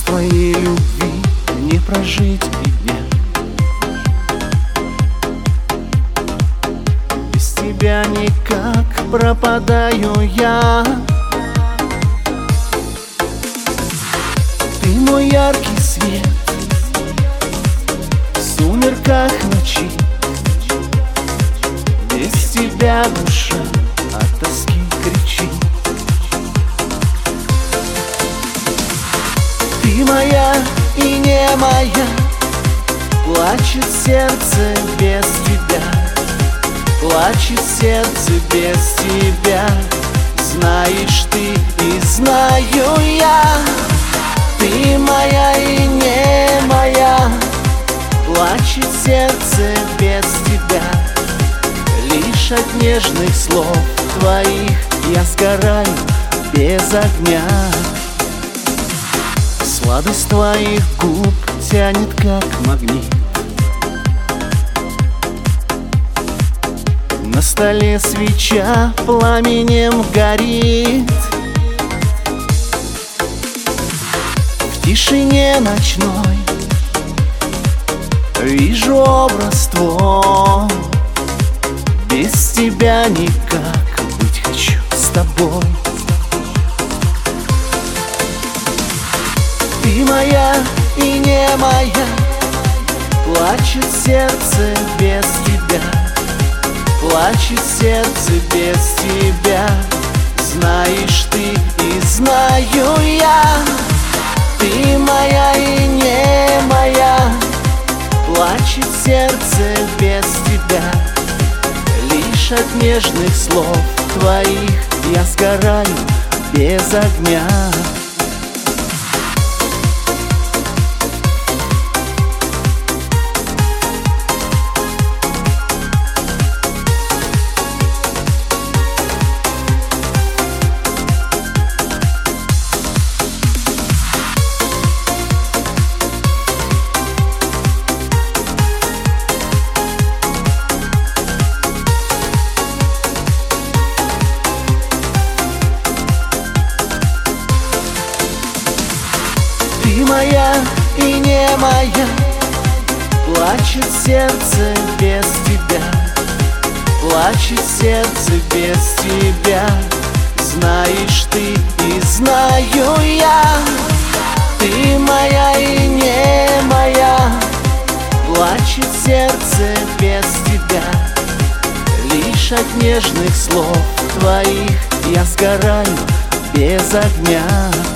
твоей любви не прожить и дня. Без тебя никак пропадаю я. Ты мой яркий свет в сумерках ночи. Без тебя душа от тоски кричит. Ты моя и не моя, плачет сердце без тебя. Плачет сердце без тебя. Знаешь ты и знаю я. Ты моя и не моя, плачет сердце без тебя. Лишь от нежных слов твоих я сгораю без огня. Сладость твоих губ тянет как магнит. На столе свеча пламенем горит. В тишине ночной вижу образ твой. Без тебя никак, быть хочу с тобой. Ты моя и не моя, плачет сердце без тебя. Плачет сердце без тебя. Знаешь ты и знаю я. Ты моя и не моя, плачет сердце без тебя. Лишь от нежных слов твоих я сгораю без огня. Ты моя и не моя, плачет сердце без тебя. Плачет сердце без тебя. Знаешь ты и знаю я. Ты моя и не моя, плачет сердце без тебя. Лишь от нежных слов твоих я сгораю без огня.